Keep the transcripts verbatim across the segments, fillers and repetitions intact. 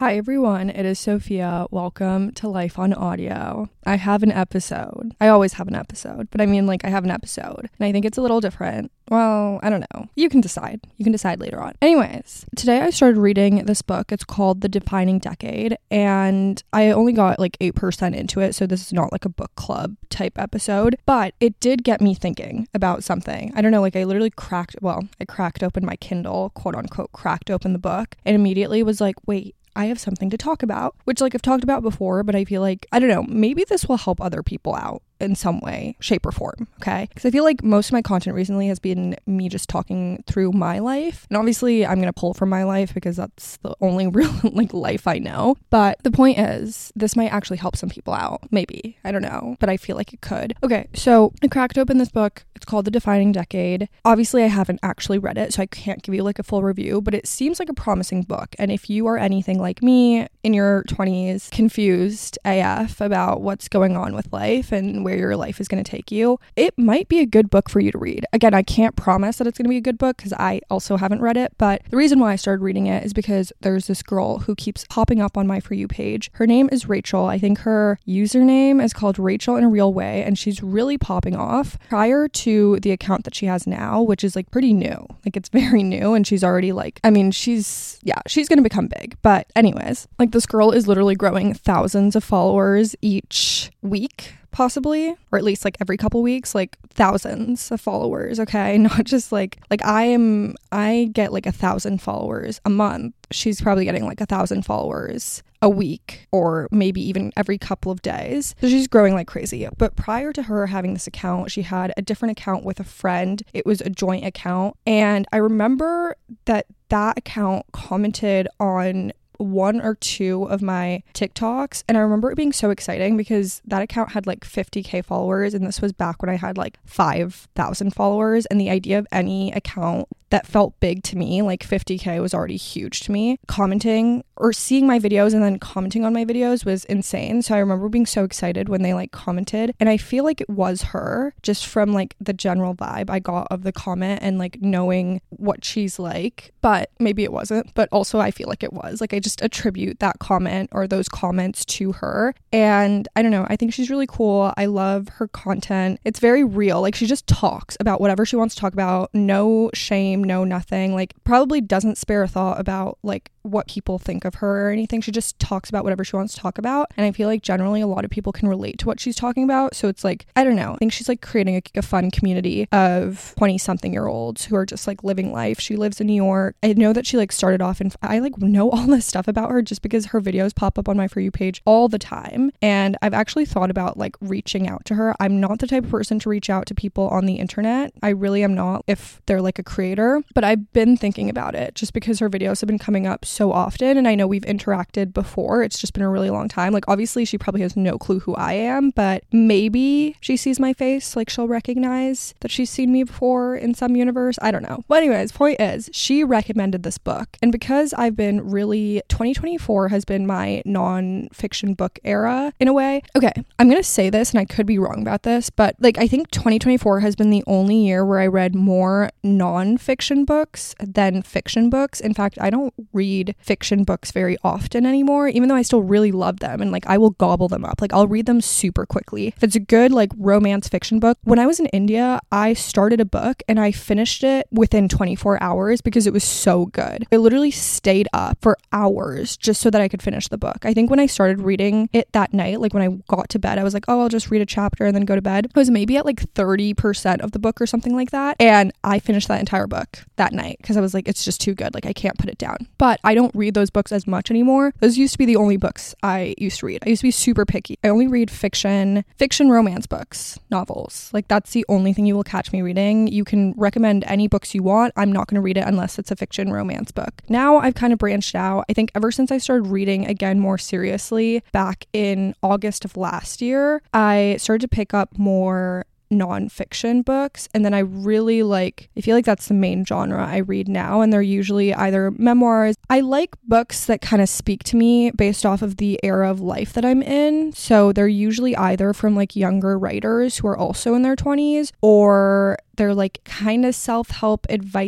Hi everyone, it is Sophia. Welcome to Life on Audio. I have an episode. I always have an episode, but I mean like I have an episode and I think it's a little different. Well, I don't know. You can decide. You can decide later on. Anyways, today I started reading this book. It's called The Defining Decade and I only got like eight percent into it, so this is not like a book club type episode, but it did get me thinking about something. I don't know, like I literally cracked, well, I cracked open my Kindle, quote unquote, cracked open the book and immediately was like, wait, I have something to talk about, which like I've talked about before, but I feel like, I don't know, maybe this will help other people out in some way, shape or form, okay? Because I feel like most of my content recently has been me just talking through my life. And obviously I'm going to pull from my life because that's the only real like life I know. But the point is, this might actually help some people out. Maybe. I don't know. But I feel like it could. Okay, so I cracked open this book. It's called The Defining Decade. Obviously I haven't actually read it, so I can't give you like a full review, but it seems like a promising book. And if you are anything like me in your twenties, confused A F about what's going on with life and where your life is going to take you, it might be a good book for you to read. Again, I can't promise that it's going to be a good book because I also haven't read it, but the reason why I started reading it is because there's this girl who keeps popping up on my For You page. Her name is Rachel. I think her username is called Rachel in a Real Way, and she's really popping off. Prior to the account that she has now, which is like pretty new, like it's very new, and she's already like, I mean, she's, yeah, she's going to become big. But anyways, like this girl is literally growing thousands of followers each week, possibly, or at least like every couple weeks, like thousands of followers. Okay, not just like like I am I get like a thousand followers a month. She's probably getting like a thousand followers a week, or maybe even every couple of days. So she's growing like crazy. But prior to her having this account, she had a different account with a friend. It was a joint account, and I remember that that account commented on one or two of my TikToks, and I remember it being so exciting because that account had like fifty K followers, and this was back when I had like five thousand followers, and the idea of any account that felt big to me, like fifty K was already huge to me, commenting or seeing my videos and then commenting on my videos was insane. So I remember being so excited when they like commented, and I feel like it was her, just from like the general vibe I got of the comment and like knowing what she's like, but maybe it wasn't, but also I feel like it was. Like I just attribute that comment or those comments to her, and I don't know, I think she's really cool. I love her content. It's very real. Like she just talks about whatever she wants to talk about, no shame, no nothing, like probably doesn't spare a thought about like what people think of her or anything. She just talks about whatever she wants to talk about, and I feel like generally a lot of people can relate to what she's talking about. So it's like, I don't know, I think she's like creating a, a fun community of twenty something year olds who are just like living life. She lives in New York. I know that she like started off, and I like know all this stuff about her just because her videos pop up on my For You page all the time, and I've actually thought about like reaching out to her. I'm not the type of person to reach out to people on the internet. I really am not, if they're like a creator, but I've been thinking about it just because her videos have been coming up so often, and I know we've interacted before. It's just been a really long time. Like obviously she probably has no clue who I am, but maybe she sees my face, like she'll recognize that she's seen me before in some universe. I don't know. But anyways, point is, she recommended this book, and because I've been really, twenty twenty-four has been my non-fiction book era in a way. Okay, I'm gonna say this and I could be wrong about this, but like I think twenty twenty-four has been the only year where I read more non-fiction books than fiction books. In fact, I don't read fiction books very often anymore, even though I still really love them, and like I will gobble them up. Like I'll read them super quickly. If it's a good like romance fiction book. When I was in India, I started a book and I finished it within twenty-four hours because it was so good. I literally stayed up for hours just so that I could finish the book. I think when I started reading it that night, like when I got to bed, I was like, oh, I'll just read a chapter and then go to bed. I was maybe at like thirty percent of the book or something like that, and I finished that entire book that night because I was like, it's just too good. Like I can't put it down. But I don't read those books as much anymore. Those used to be the only books I used to read. I used to be super picky. I only read fiction, fiction romance books, novels. Like that's the only thing you will catch me reading. You can recommend any books you want. I'm not going to read it unless it's a fiction romance book. Now I've kind of branched out. I think ever since I started reading again more seriously back in August of last year, I started to pick up more non-fiction books, and then I really like, I feel like that's the main genre I read now, and they're usually either memoirs. I like books that kind of speak to me based off of the era of life that I'm in, so they're usually either from like younger writers who are also in their twenties, or they're like kind of self-help advice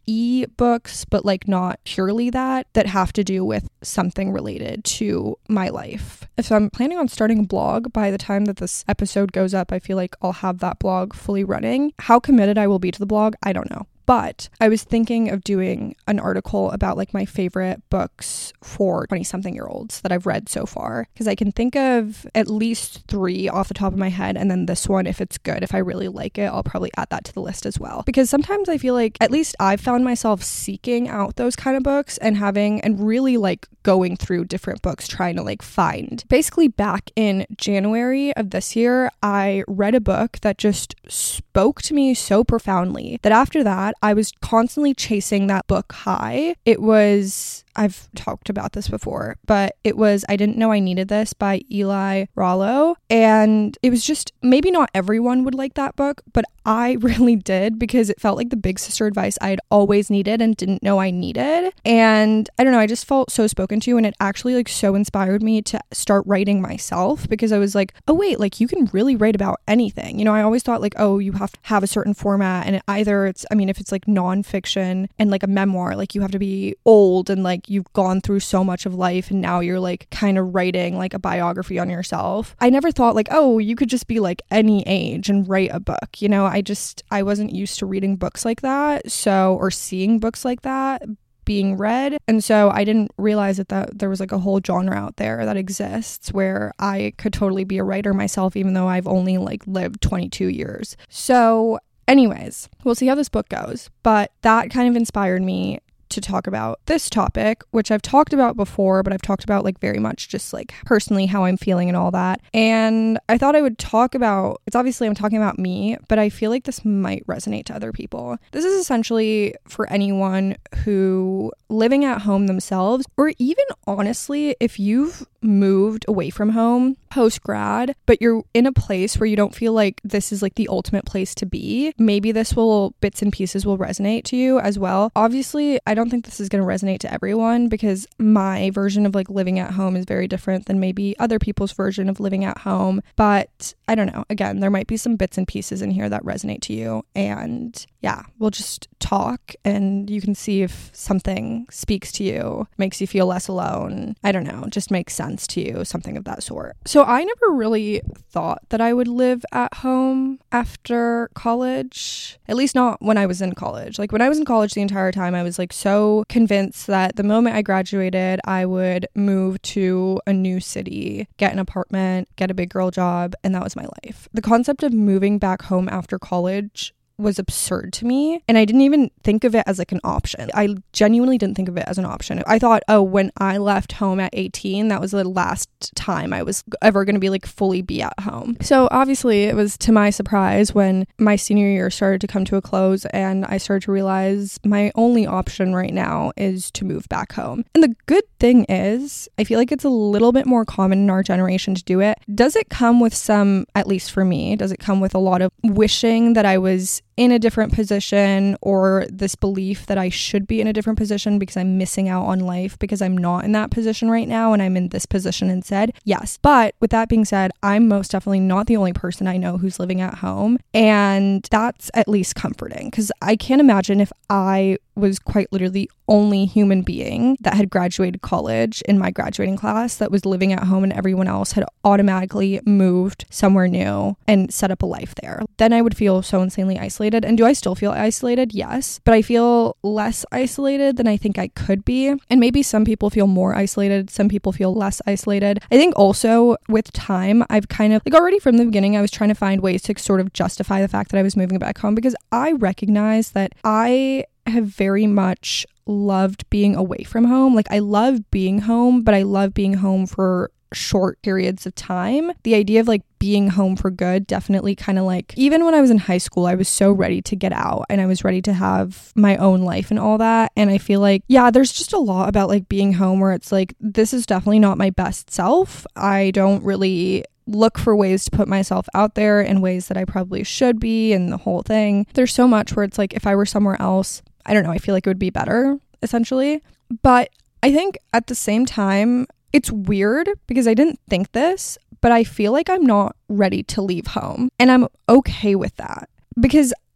e-books, but like not purely that, that have to do with something related to my life. So I'm planning on starting a blog. By the time that this episode goes up, I feel like I'll have that blog fully running. How committed I will be to the blog, I don't know. But I was thinking of doing an article about like my favorite books for twenty something year olds that I've read so far, because I can think of at least three off the top of my head, and then this one, if it's good, if I really like it, I'll probably add that to the list as well. Because sometimes I feel like, at least I've found myself seeking out those kind of books and having and really like going through different books trying to like find. Basically, back in January of this year, I read a book that just spoke to me so profoundly that after that I was constantly chasing that book high. It was, I've talked about this before, but it was I Didn't Know I Needed This by Eli Rollo. And it was just, maybe not everyone would like that book, but I really did, because it felt like the big sister advice I'd always needed and didn't know I needed. And I don't know, I just felt so spoken to, and it actually like so inspired me to start writing myself, because I was like, oh wait, like you can really write about anything. You know, I always thought like, oh, you have to have a certain format, and it, either it's, I mean, if it's like nonfiction and like a memoir, like you have to be old and like you've gone through so much of life and now you're like kind of writing like a biography on yourself. I never thought like, oh, you could just be like any age and write a book. You know, I just, I wasn't used to reading books like that. So, or seeing books like that being read. And so I didn't realize that, that there was like a whole genre out there that exists where I could totally be a writer myself, even though I've only like lived twenty-two years. So anyways, we'll see how this book goes. But that kind of inspired me to talk about this topic, which I've talked about before, but I've talked about like very much just like personally how I'm feeling and all that. And I thought I would talk about, it's obviously I'm talking about me, but I feel like this might resonate to other people. This is essentially for anyone who living at home themselves, or even honestly, if you've moved away from home post grad, but you're in a place where you don't feel like this is like the ultimate place to be, maybe this will, bits and pieces will resonate to you as well. Obviously, I don't think this is going to resonate to everyone, because my version of like living at home is very different than maybe other people's version of living at home. But I don't know. Again, there might be some bits and pieces in here that resonate to you. And yeah, we'll just talk and you can see if something speaks to you, makes you feel less alone. I don't know, just makes sense to you, something of that sort. So I never really thought that I would live at home after college, at least not when I was in college. Like when I was in college the entire time, I was like so convinced that the moment I graduated, I would move to a new city, get an apartment, get a big girl job, and that was my life. The concept of moving back home after college was absurd to me, and I didn't even think of it as like an option. I genuinely didn't think of it as an option. I thought, oh, when I left home at eighteen, that was the last time I was ever going to be like fully be at home. So obviously it was to my surprise when my senior year started to come to a close and I started to realize my only option right now is to move back home. And the good thing is, I feel like it's a little bit more common in our generation to do it. Does it come with some, at least for me, does it come with a lot of wishing that I was in a different position, or this belief that I should be in a different position because I'm missing out on life because I'm not in that position right now and I'm in this position instead? Yes. But with that being said, I'm most definitely not the only person I know who's living at home. And that's at least comforting, because I can't imagine if I was quite literally the only human being that had graduated college in my graduating class that was living at home and everyone else had automatically moved somewhere new and set up a life there. Then I would feel so insanely isolated. And do I still feel isolated? Yes. But I feel less isolated than I think I could be. And maybe some people feel more isolated. Some people feel less isolated. I think also with time, I've kind of, like already from the beginning, I was trying to find ways to sort of justify the fact that I was moving back home, because I recognize that I have very much loved being away from home. Like I love being home, but I love being home for short periods of time. The idea of like being home for good definitely kind of like, even when I was in high school, I was so ready to get out and I was ready to have my own life and all that. And I feel like, yeah, there's just a lot about like being home where it's like, this is definitely not my best self. I don't really look for ways to put myself out there in ways that I probably should be, and the whole thing. There's so much where it's like, if I were somewhere else, I don't know, I feel like it would be better, essentially. But I think at the same time, it's weird because I didn't think this, but I feel like I'm not ready to leave home. And I'm okay with that, because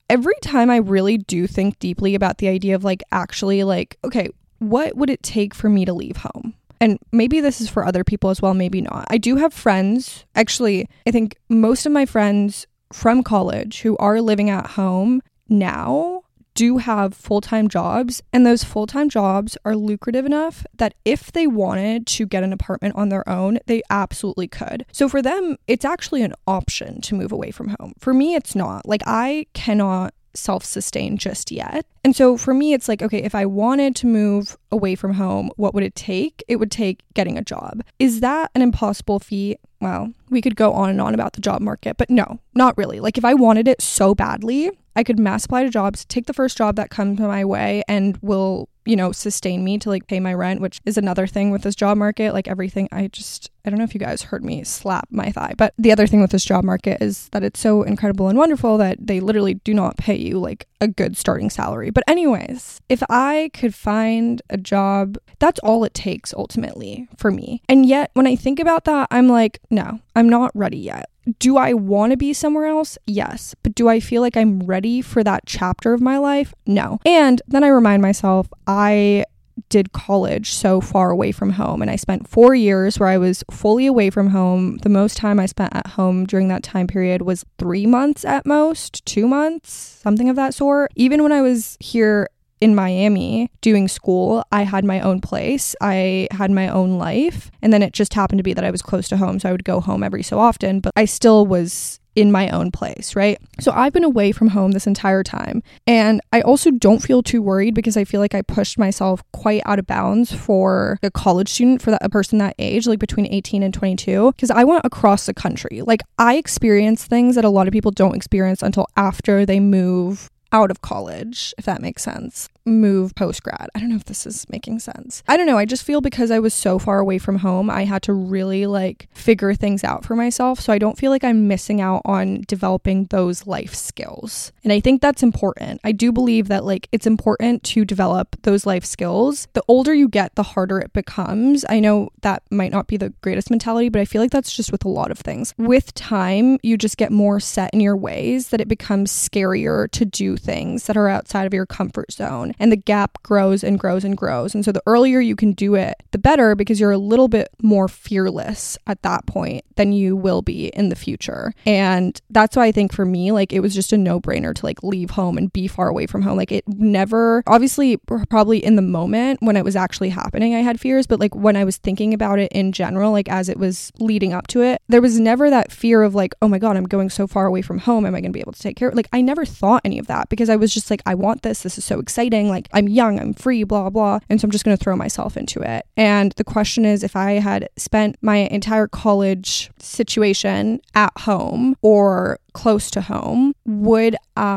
every time I really do think deeply about the idea of like actually like, okay, what would it take for me to leave home? And maybe this is for other people as well, maybe not. I do have friends, actually, I think most of my friends from college who are living at home now do have full-time jobs, and those full-time jobs are lucrative enough that if they wanted to get an apartment on their own, they absolutely could. So for them, it's actually an option to move away from home. For me, it's not. Like, I cannot self-sustain just yet. And so for me, it's like, okay, if I wanted to move away from home, what would it take? It would take getting a job. Is that an impossible feat? Well, we could go on and on about the job market, but no, not really. Like, if I wanted it so badly, I could mass apply to jobs, take the first job that comes my way and will, you know, sustain me to like pay my rent, which is another thing with this job market. Like, everything, I just, I don't know if you guys heard me slap my thigh, but the other thing with this job market is that it's so incredible and wonderful that they literally do not pay you like a good starting salary. But anyways, if I could find a job, that's all it takes ultimately for me. And yet when I think about that, I'm like, no, I'm not ready yet. Do I want to be somewhere else? Yes. But do I feel like I'm ready for that chapter of my life? No. And then I remind myself, I did college so far away from home, and I spent four years where I was fully away from home. The most time I spent at home during that time period was three months at most, two months, something of that sort. Even when I was here in Miami doing school, I had my own place. I had my own life. And then it just happened to be that I was close to home, so I would go home every so often, but I still was in my own place, right? So I've been away from home this entire time. And I also don't feel too worried because I feel like I pushed myself quite out of bounds for a college student, for that, a person that age, like between eighteen and twenty-two, because I went across the country. Like, I experienced things that a lot of people don't experience until after they move out of college, if that makes sense. Move post-grad. I don't know if this is making sense. I don't know. I just feel because I was so far away from home, I had to really like figure things out for myself. So I don't feel like I'm missing out on developing those life skills. And I think that's important. I do believe that like it's important to develop those life skills. The older you get, the harder it becomes. I know that might not be the greatest mentality, but I feel like that's just with a lot of things. With time, you just get more set in your ways that it becomes scarier to do things that are outside of your comfort zone. And the gap grows and grows and grows. And so the earlier you can do it, the better, because you're a little bit more fearless at that point than you will be in the future. And that's why I think for me, like, it was just a no-brainer to like leave home and be far away from home. Like, it never, obviously, probably in the moment when it was actually happening, I had fears, but like when I was thinking about it in general, like as it was leading up to it, there was never that fear of like, oh my God, I'm going so far away from home. Am I going to be able to take care of it? Like, I never thought any of that because I was just like, I want this. This is so exciting. Like, I'm young, I'm free, blah, blah. And so I'm just going to throw myself into it. And the question is, if I had spent my entire college situation at home or close to home, would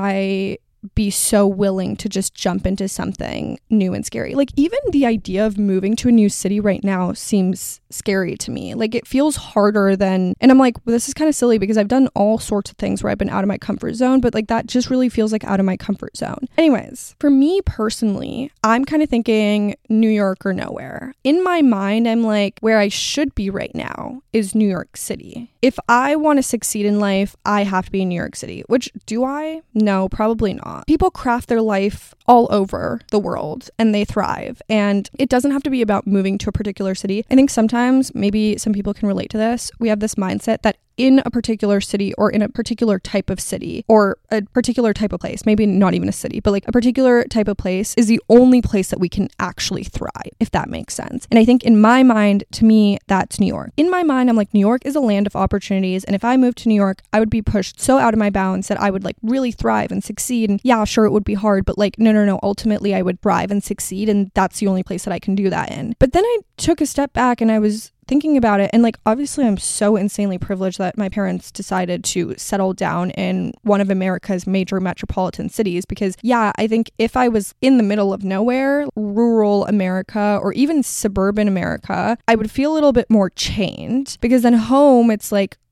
I be so willing to just jump into something new and scary? Like, even the idea of moving to a new city right now seems scary to me. Like, it feels harder than, and I'm like, well, this is kind of silly because I've done all sorts of things where I've been out of my comfort zone, but like that just really feels like out of my comfort zone. Anyways, for me personally, I'm kind of thinking New York or nowhere. In my mind, I'm like, where I should be right now is New York City. If I want to succeed in life, I have to be in New York City. Which, do I? No, probably not. People craft their life all over the world and they thrive. And it doesn't have to be about moving to a particular city. I think sometimes, maybe some people can relate to this, we have this mindset that in a particular city or in a particular type of city or a particular type of place, maybe not even a city, but like a particular type of place is the only place that we can actually thrive, if that makes sense. And I think in my mind, to me, that's New York. In my mind, I'm like, New York is a land of opportunities. And if I moved to New York, I would be pushed so out of my bounds that I would like really thrive and succeed. And yeah, sure, it would be hard, but like, no, no, no, ultimately I would thrive and succeed. And that's the only place that I can do that in. But then I took a step back and I was thinking about it, and like, obviously I'm so insanely privileged that my parents decided to settle down in one of America's major metropolitan cities, because yeah, I think if I was in the middle of nowhere, rural America or even suburban America, I would feel a little bit more chained, because then home, it's like,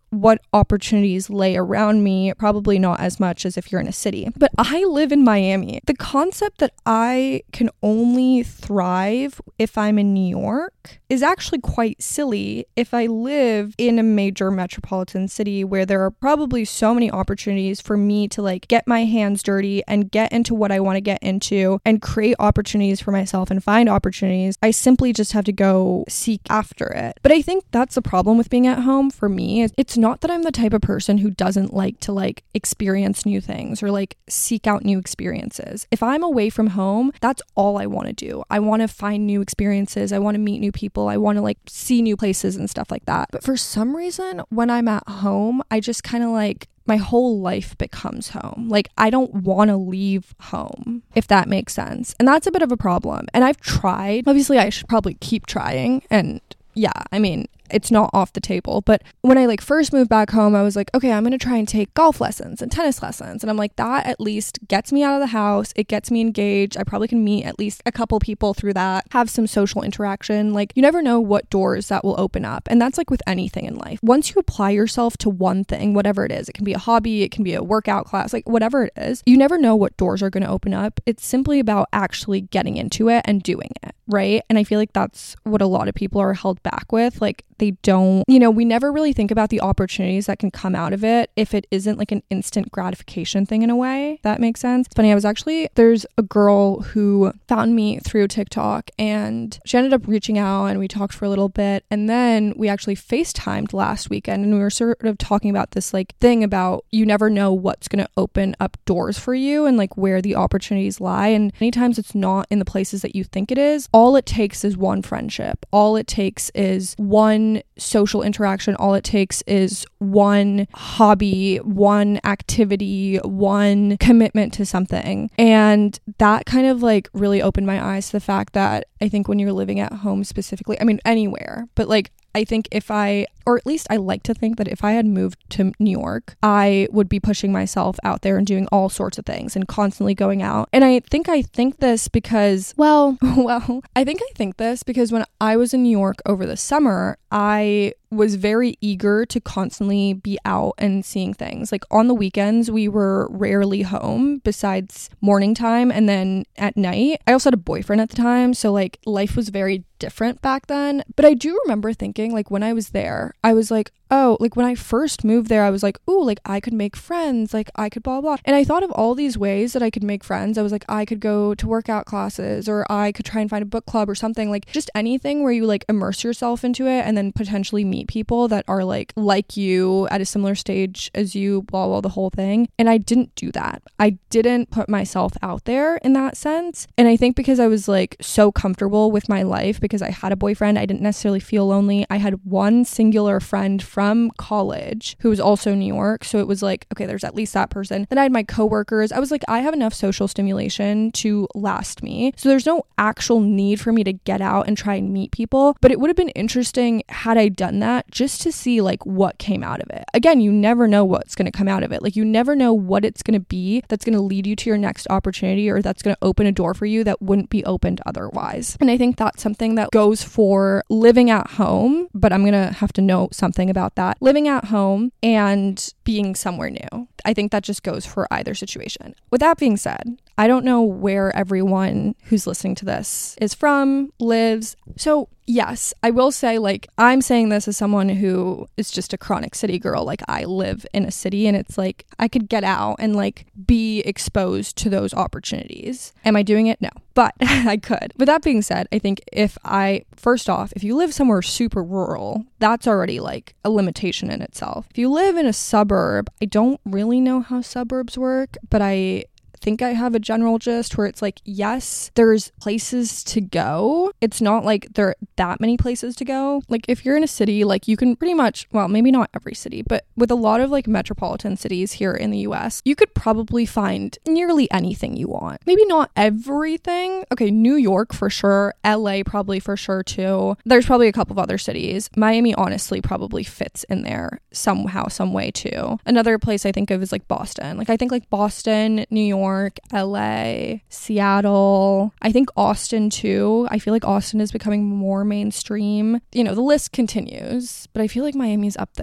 what opportunities lay around me, probably not as much as if you're in a city. But I live in Miami. The concept that I can only thrive if I'm in New York is actually quite silly if I live in a major metropolitan city where there are probably so many opportunities for me to like get my hands dirty and get into what I want to get into and create opportunities for myself and find opportunities. I simply just have to go seek after it. But I think that's the problem with being at home for me. It's not that I'm the type of person who doesn't like to like experience new things or like seek out new experiences. If I'm away from home, that's all I want to do. I want to find new experiences. I want to meet new people. I want to like see new places and stuff like that. But for some reason, when I'm at home, I just kind of like my whole life becomes home. Like I don't want to leave home, if that makes sense. And that's a bit of a problem. And I've tried. Obviously, I should probably keep trying. And yeah, I mean, it's not off the table. But when I like first moved back home, I was like, okay, I'm going to try and take golf lessons and tennis lessons. And I'm like, that at least gets me out of the house. It gets me engaged. I probably can meet at least a couple people through that, have some social interaction. Like you never know what doors that will open up. And that's like with anything in life. Once you apply yourself to one thing, whatever it is, it can be a hobby, it can be a workout class, like whatever it is, you never know what doors are going to open up. It's simply about actually getting into it and doing it, right? And I feel like that's what a lot of people are held back with. Like they don't, you know, we never really think about the opportunities that can come out of it if it isn't like an instant gratification thing in a way. That makes sense. It's funny, I was actually, there's a girl who found me through TikTok and she ended up reaching out and we talked for a little bit. And then we actually FaceTimed last weekend and we were sort of talking about this like thing about you never know what's going to open up doors for you and like where the opportunities lie. And many times it's not in the places that you think it is. All it takes is one friendship. All it takes is one social interaction. All it takes is one hobby, one activity, one commitment to something. And that kind of like really opened my eyes to the fact that I think when you're living at home specifically, I mean anywhere, but like I think if I, or at least I like to think that if I had moved to New York, I would be pushing myself out there and doing all sorts of things and constantly going out. And I think I think this because, well, well, I think I think this because when I was in New York over the summer, I was very eager to constantly be out and seeing things. Like on the weekends, we were rarely home besides morning time and then at night. I also had a boyfriend at the time, so like life was very different back then. But I do remember thinking like when I was there, I was like, oh, like when I first moved there, I was like, ooh, like I could make friends, like I could blah, blah. And I thought of all these ways that I could make friends. I was like, I could go to workout classes or I could try and find a book club or something, like just anything where you like immerse yourself into it and then potentially meet people that are like, like you at a similar stage as you, blah, blah, the whole thing. And I didn't do that. I didn't put myself out there in that sense. And I think because I was like so comfortable with my life because I had a boyfriend, I didn't necessarily feel lonely. I had one singular friend from from college who was also New York. So it was like, okay, there's at least that person. Then I had my coworkers. I was like, I have enough social stimulation to last me. So there's no actual need for me to get out and try and meet people. But it would have been interesting had I done that just to see like what came out of it. Again, you never know what's going to come out of it. Like you never know what it's going to be that's going to lead you to your next opportunity or that's going to open a door for you that wouldn't be opened otherwise. And I think that's something that goes for living at home, but I'm going to have to note something about that. Living at home and being somewhere new. I think that just goes for either situation. With that being said, I don't know where everyone who's listening to this is from, lives. So yes, I will say like, I'm saying this as someone who is just a chronic city girl. Like I live in a city and it's like, I could get out and like be exposed to those opportunities. Am I doing it? No, but I could. With that being said, I think if I, first off, if you live somewhere super rural, that's already like a limitation in itself. If you live in a suburb, I don't really know how suburbs work, but I think I have a general gist where it's like, yes, there's places to go. It's not like there are that many places to go. Like if you're in a city, like you can pretty much, well, maybe not every city, but with a lot of like metropolitan cities here in the U S, you could probably find nearly anything you want. Maybe not everything. Okay, New York for sure. L A probably for sure too. There's probably a couple of other cities. Miami honestly probably fits in there somehow, some way too. Another place I think of is like Boston. Like I think like Boston, New York, L A, Seattle, I think Austin too. I feel like Austin is becoming more mainstream. You know, the list continues, but I feel like Miami's up there.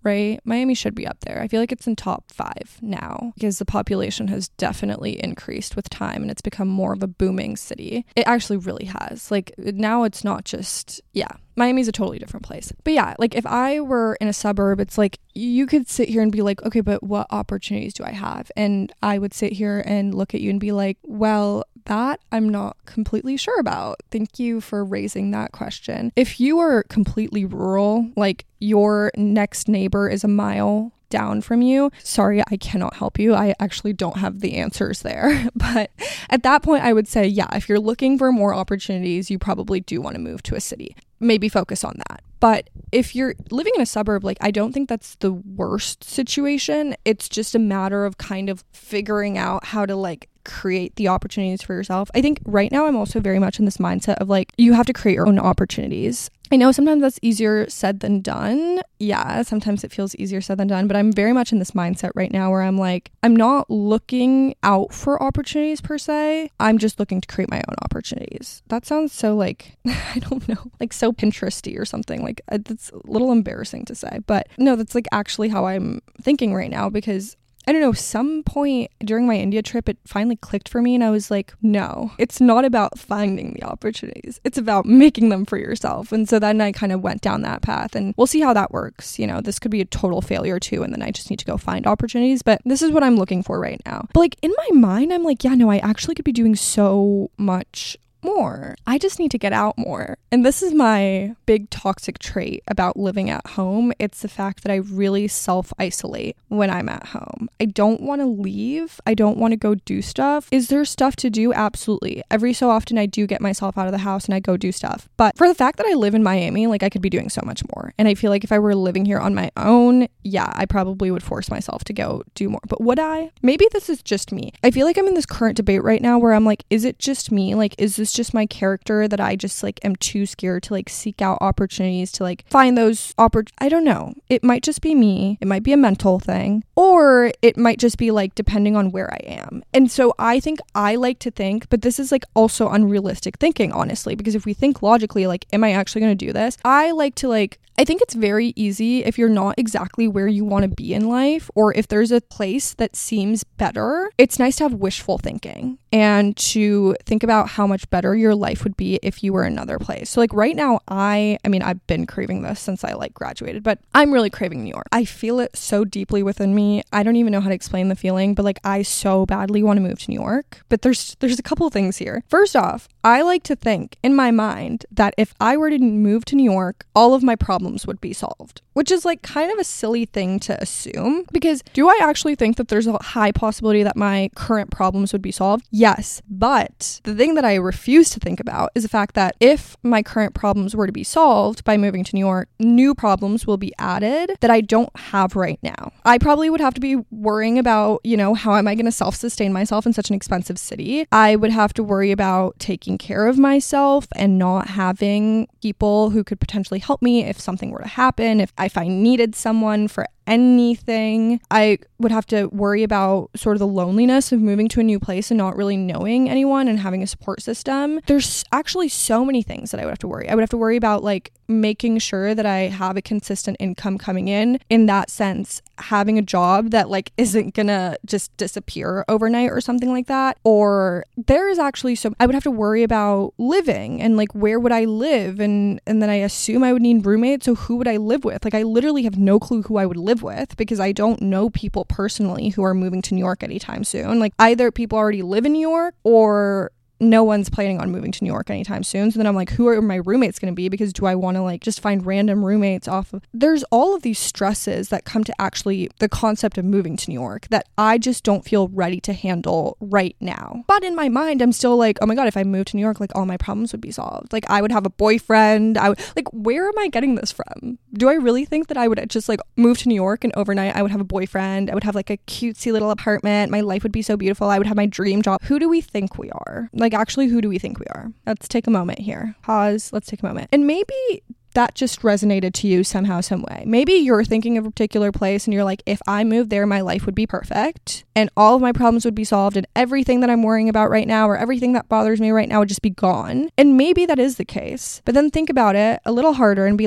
right? Miami should be up there. I feel like it's in top five now because the population has definitely increased with time and it's become more of a booming city. It actually really has. Like now it's not just, yeah, Miami's a totally different place. But yeah, like if I were in a suburb, it's like you could sit here and be like, okay, but what opportunities do I have? And I would sit here and look at you and be like, well, that I'm not completely sure about. Thank you for raising that question. If you are completely rural, like your next neighbor is a mile down from you, sorry, I cannot help you. I actually don't have the answers there. But at that point, I would say, yeah, if you're looking for more opportunities, you probably do want to move to a city. Maybe focus on that. But if you're living in a suburb, like I don't think that's the worst situation. It's just a matter of kind of figuring out how to like create the opportunities for yourself. I think right now I'm also very much in this mindset of like, you have to create your own opportunities. I know sometimes that's easier said than done. Yeah, sometimes it feels easier said than done, but I'm very much in this mindset right now where I'm like, I'm not looking out for opportunities per se. I'm just looking to create my own opportunities. That sounds so like, I don't know, like so Pinteresty or something. Like it's a little embarrassing to say, but no, that's like actually how I'm thinking right now because I don't know, some point during my India trip, it finally clicked for me and I was like, no, it's not about finding the opportunities. It's about making them for yourself. And so then I kind of went down that path and we'll see how that works. You know, this could be a total failure too. And then I just need to go find opportunities. But this is what I'm looking for right now. But like in my mind, I'm like, yeah, no, I actually could be doing so much more. I just need to get out more. And this is my big toxic trait about living at home. It's the fact that I really self-isolate when I'm at home. I don't want to leave. I don't want to go do stuff. Is there stuff to do? Absolutely. Every so often I do get myself out of the house and I go do stuff. But for the fact that I live in Miami, like I could be doing so much more. And I feel like if I were living here on my own, yeah, I probably would force myself to go do more. But would I? Maybe this is just me. I feel like I'm in this current debate right now where I'm like, is it just me? Like, is this just my character that I just like am too scared to like seek out opportunities to like find those oppor- I don't know. It might just be me. It might be a mental thing, or it might just be like depending on where I am. And so I think I like to think, but this is like also unrealistic thinking, honestly, because if we think logically, like, am I actually going to do this? I like to like I think it's very easy if you're not exactly where you want to be in life, or if there's a place that seems better, it's nice to have wishful thinking and to think about how much better your life would be if you were another place. So like right now, I, I mean, I've been craving this since I like graduated, but I'm really craving New York. I feel it so deeply within me. I don't even know how to explain the feeling, but like I so badly want to move to New York. But there's, there's a couple of things here. First off, I like to think in my mind that if I were to move to New York, all of my problems would be solved, which is like kind of a silly thing to assume, because do I actually think that there's a high possibility that my current problems would be solved? Yes. But the thing that I refuse to think about is the fact that if my current problems were to be solved by moving to New York, new problems will be added that I don't have right now. I probably would have to be worrying about, you know, how am I going to self-sustain myself in such an expensive city? I would have to worry about taking care of myself and not having people who could potentially help me if something were to happen, if, if I needed someone for anything. I would have to worry about sort of the loneliness of moving to a new place and not really knowing anyone and having a support system. There's actually so many things that I would have to worry. I would have to worry about like making sure that I have a consistent income coming in. In that sense, having a job that like isn't gonna just disappear overnight or something like that. Or there is actually so I would have to worry about living and like where would I live, and and then I assume I would need roommates. So who would I live with? Like I literally have no clue who I would live with because I don't know people personally who are moving to New York anytime soon. Like either people already live in New York or no one's planning on moving to New York anytime soon. So then I'm like, who are my roommates going to be? Because do I want to like just find random roommates off of... There's all of these stresses that come to actually the concept of moving to New York that I just don't feel ready to handle right now. But in my mind, I'm still like, oh my God, if I moved to New York, like all my problems would be solved. Like I would have a boyfriend. I would like, where am I getting this from? Do I really think that I would just like move to New York and overnight I would have a boyfriend? I would have like a cutesy little apartment. My life would be so beautiful. I would have my dream job. Who do we think we are? Like, actually, who do we think we are? Let's take a moment here. Pause. Let's take a moment. And maybe that just resonated to you somehow, some way. Maybe you're thinking of a particular place and you're like, if I moved there, my life would be perfect and all of my problems would be solved and everything that I'm worrying about right now or everything that bothers me right now would just be gone. And maybe that is the case. But then think about it a little harder and be like,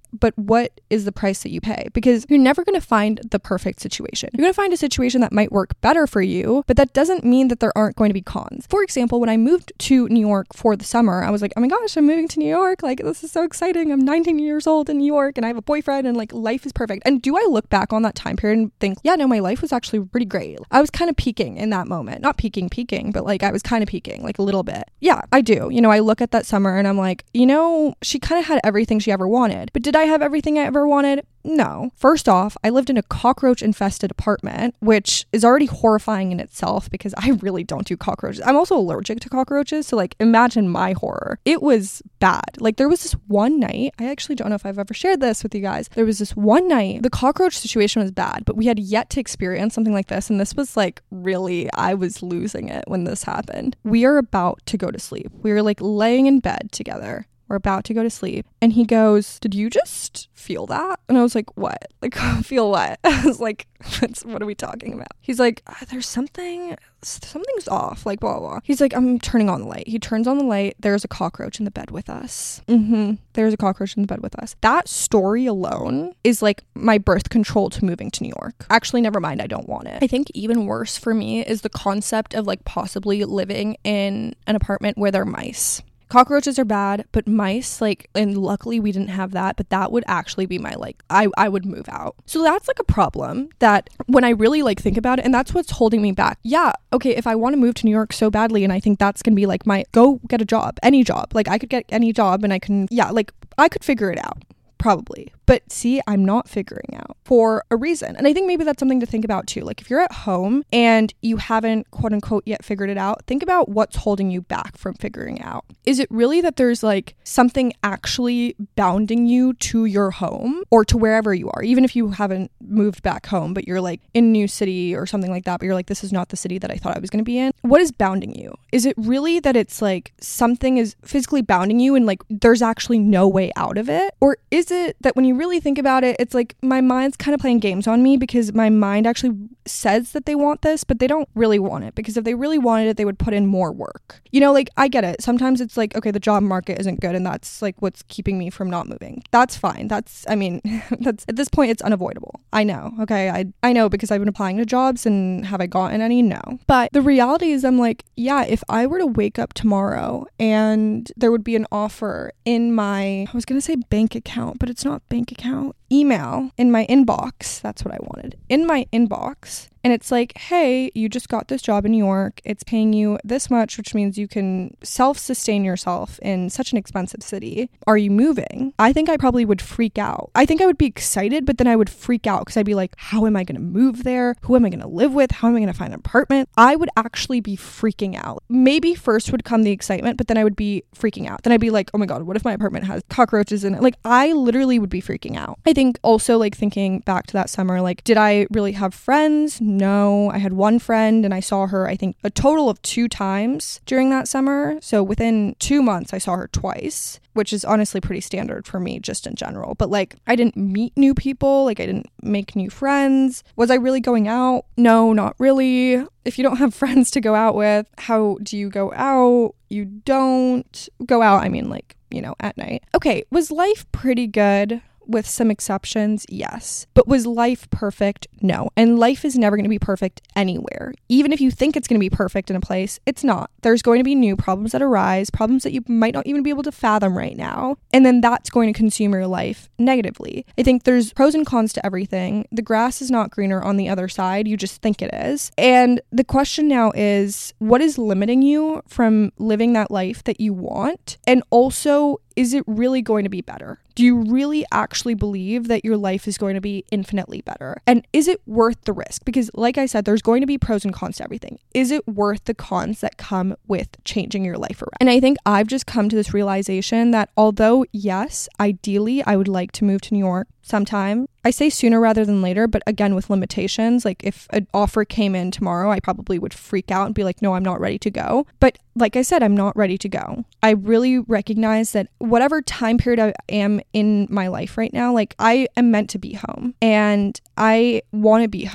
but what is the price that you pay? Because you're never going to find the perfect situation. You're going to find a situation that might work better for you, but that doesn't mean that there aren't going to be cons. For example, when I moved to New York for the summer, I was like, oh my gosh, I'm moving to New York. Like, this is so exciting. I'm nineteen years old in New York and I have a boyfriend and like life is perfect. And do I look back on that time period and think, yeah, no, my life was actually pretty great. I was kind of peaking in that moment. Not peaking, peaking, but like I was kind of peaking like a little bit. Yeah, I do. You know, I look at that summer and I'm like, you know, she kind of had everything she ever wanted. But did I have everything I ever wanted? No. First off, I lived in a cockroach infested apartment, which is already horrifying in itself because I really don't do cockroaches. I'm also allergic to cockroaches. So like imagine my horror. It was bad. Like there was this one night, I actually don't know if I've ever shared this with you guys. There was this one night, the cockroach situation was bad, but we had yet to experience something like this. And this was like really, I was losing it when this happened. We are about to go to sleep. We were like laying in bed together. We're about to go to sleep. And he goes, did you just feel that? And I was like, what? Like, feel what? I was like, what are we talking about? He's like, uh, there's something, something's off. Like, blah, blah, blah. He's like, I'm turning on the light. He turns on the light. There's a cockroach in the bed with us. Mm-hmm. There's a cockroach in the bed with us. That story alone is like my birth control to moving to New York. Actually, never mind. I don't want it. I think even worse for me is the concept of like possibly living in an apartment where there are mice. Cockroaches are bad, but mice, like, and luckily we didn't have that, but that would actually be my, like, I, I would move out. So that's, like, a problem that when I really, like, think about it, and that's what's holding me back. Yeah, okay, if I want to move to New York so badly, and I think that's going to be, like, my, go get a job, any job. Like, I could get any job, and I can, yeah, like, I could figure it out. Probably. But see, I'm not figuring out for a reason. And I think maybe that's something to think about too. Like if you're at home and you haven't quote unquote yet figured it out, think about what's holding you back from figuring out. Is it really that there's like something actually bounding you to your home or to wherever you are? Even if you haven't moved back home, but you're like in a new city or something like that, but you're like, this is not the city that I thought I was going to be in. What is bounding you? Is it really that it's like something is physically bounding you and like there's actually no way out of it? Or is it that when you really think about it, it's like my mind's kind of playing games on me because my mind actually says that they want this, but they don't really want it, because if they really wanted it, they would put in more work. You know, like I get it. Sometimes it's like, okay, the job market isn't good and that's like what's keeping me from not moving. That's fine. That's, I mean, that's at this point, it's unavoidable. I know. Okay. I, I know because I've been applying to jobs, and have I gotten any? No. But the reality is I'm like, yeah, if I were to wake up tomorrow and there would be an offer in my, I was going to say bank account, but it's not bank account, email in my inbox. That's what I wanted. In my inbox. And it's like, hey, you just got this job in New York. It's paying you this much, which means you can self-sustain yourself in such an expensive city. Are you moving? I think I probably would freak out. I think I would be excited, but then I would freak out because I'd be like, how am I going to move there? Who am I going to live with? How am I going to find an apartment? I would actually be freaking out. Maybe first would come the excitement, but then I would be freaking out. Then I'd be like, oh my God, what if my apartment has cockroaches in it? Like, I literally would be freaking out. I think also like thinking back to that summer, like, did I really have friends? No, I had one friend and I saw her, I think, a total of two times during that summer. So within two months, I saw her twice, which is honestly pretty standard for me just in general. But like, I didn't meet new people. Like I didn't make new friends. Was I really going out? No, not really. If you don't have friends to go out with, how do you go out? You don't go out. I mean, like, you know, at night. Okay. Was life pretty good? With some exceptions, yes. But was life perfect? No. And life is never going to be perfect anywhere. Even if you think it's going to be perfect in a place, it's not. There's going to be new problems that arise, problems that you might not even be able to fathom right now. And then that's going to consume your life negatively. I think there's pros and cons to everything. The grass is not greener on the other side. You just think it is. And the question now is, what is limiting you from living that life that you want? And also, is it really going to be better? Do you really actually believe that your life is going to be infinitely better? And is it worth the risk? Because like I said, there's going to be pros and cons to everything. Is it worth the cons that come with changing your life around? And I think I've just come to this realization that although, yes, ideally, I would like to move to New York sometime. I say sooner rather than later, but again, with limitations. Like if an offer came in tomorrow, I probably would freak out and be like, no, I'm not ready to go. But like I said, I'm not ready to go. I really recognize that whatever time period I am in my life right now, like I am meant to be home and I want to be home.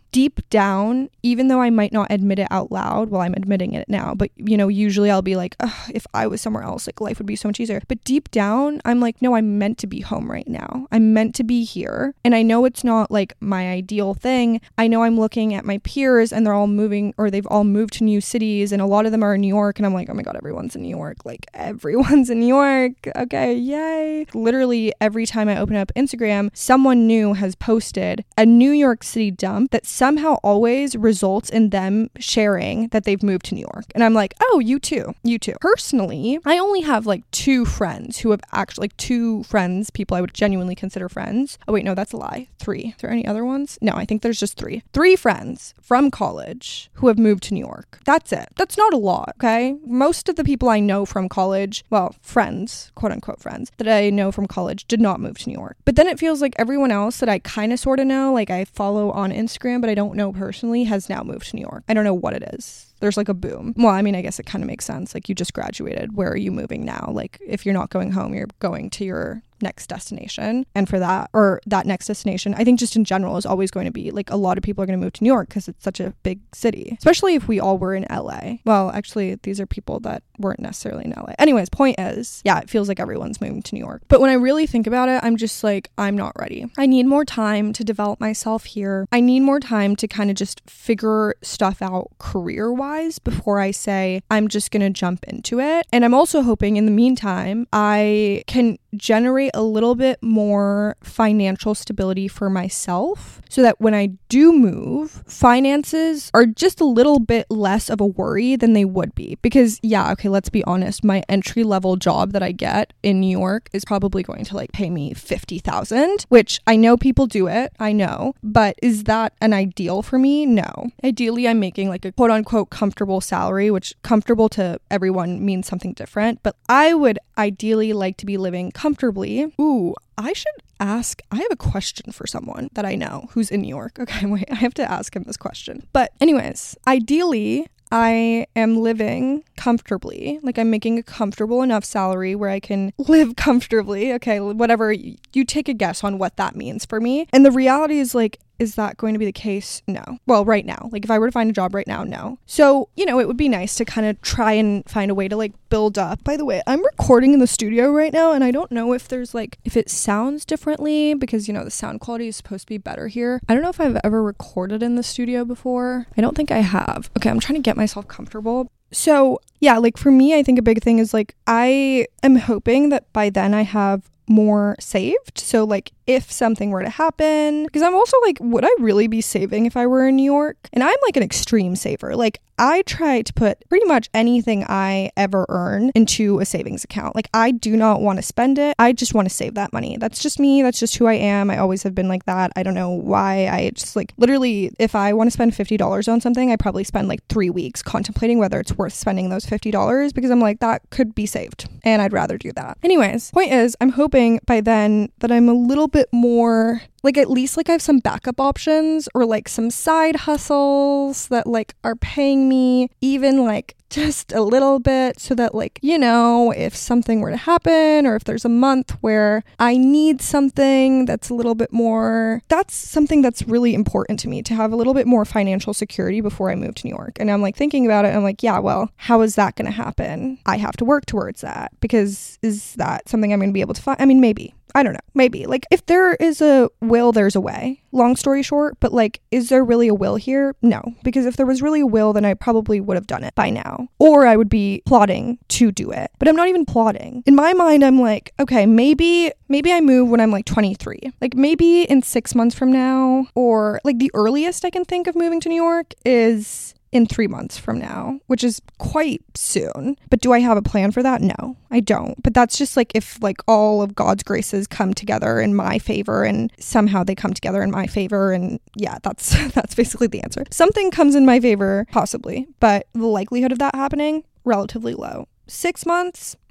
deep down, even though I might not admit it out loud, well, I'm admitting it now, but you know, usually I'll be like, if I was somewhere else, like life would be so much easier. But deep down, I'm like, no, I'm meant to be home right now. I'm meant to be here. And I know it's not like my ideal thing. I know I'm looking at my peers and they're all moving, or they've all moved to new cities, and a lot of them are in New York. And I'm like, oh my God, everyone's in New York. Like everyone's in New York. Okay, yay. Literally every time I open up Instagram, someone new has posted a New York City dump that somehow always results in them sharing that they've moved to New York. And I'm like, oh, you too, you too. Personally, I only have like two friends who have actually, like two friends, people I would genuinely consider friends. Oh wait, no, that's a lie. Three. Is there any other ones? No, I think there's just three. Three friends from college who have moved to New York. That's it. That's not a lot, okay? Most of the people I know from college, well, friends, quote unquote friends, that I know from college did not move to New York. But then it feels like everyone else that I kind of sort of know, like I follow on Instagram, but I don't know personally, has now moved to New York. I don't know what it is. There's like a boom. Well, I mean, I guess it kind of makes sense. Like you just graduated. Where are you moving now? Like if you're not going home, you're going to your next destination. And for that, or that next destination, I think just in general is always going to be like a lot of people are going to move to New York because it's such a big city, especially if we all were in L A. Well, actually, these are people that weren't necessarily in L A. Anyways, point is, yeah, it feels like everyone's moving to New York. But when I really think about it, I'm just like, I'm not ready. I need more time to develop myself here. I need more time to kind of just figure stuff out career-wise before I say I'm just going to jump into it. And I'm also hoping in the meantime, I can generate a little bit more financial stability for myself so that when I do move, finances are just a little bit less of a worry than they would be. Because yeah, okay, let's be honest, my entry level job that I get in New York is probably going to like pay me fifty thousand, which I know people do it, I know, but is that an ideal for me? No. Ideally, I'm making like a quote unquote comfortable salary, which comfortable to everyone means something different, but I would ideally like to be living comfortably. Ooh, I should ask, I have a question for someone that I know who's in New York. Okay, wait, I have to ask him this question. But anyways, ideally, I am living comfortably, like I'm making a comfortable enough salary where I can live comfortably. Okay, whatever, you, you take a guess on what that means for me. And the reality is like, is that going to be the case? No. Well, right now, like if I were to find a job right now, no. So, you know, it would be nice to kind of try and find a way to like build up. By the way, I'm recording in the studio right now and I don't know if there's like, if it sounds differently because, you know, the sound quality is supposed to be better here. I don't know if I've ever recorded in the studio before. I don't think I have. Okay, I'm trying to get myself comfortable. So yeah, like for me, I think a big thing is like, I am hoping that by then I have more saved. So like if something were to happen, because I'm also like, would I really be saving if I were in New York? And I'm like an extreme saver. Like I try to put pretty much anything I ever earn into a savings account. Like I do not want to spend it. I just want to save that money. That's just me. That's just who I am. I always have been like that. I don't know why. I just like literally, if I want to spend fifty dollars on something, I probably spend like three weeks contemplating whether it's worth spending those fifty dollars because I'm like, that could be saved and I'd rather do that. Anyways, point is, I'm hoping by then that I'm a little bit more like at least like I have some backup options or like some side hustles that like are paying me even like just a little bit so that like, you know, if something were to happen or if there's a month where I need something that's a little bit more, that's something that's really important to me, to have a little bit more financial security before I move to New York. And I'm like thinking about it. I'm like, yeah, well, how is that going to happen? I have to work towards that because is that something I'm going to be able to find? I mean, maybe. I don't know. Maybe. Like, if there is a will, there's a way. Long story short, but like, is there really a will here? No. Because if there was really a will, then I probably would have done it by now. Or I would be plotting to do it. But I'm not even plotting. In my mind, I'm like, okay, maybe, maybe I move when I'm like twenty-three. Like, maybe in six months from now, or like the earliest I can think of moving to New York is in three months from now, which is quite soon. But do I have a plan for that? No, I don't. But that's just like if like all of God's graces come together in my favor and somehow they come together in my favor. And yeah, that's that's basically the answer. Something comes in my favor, possibly, but the likelihood of that happening, relatively low. Six months,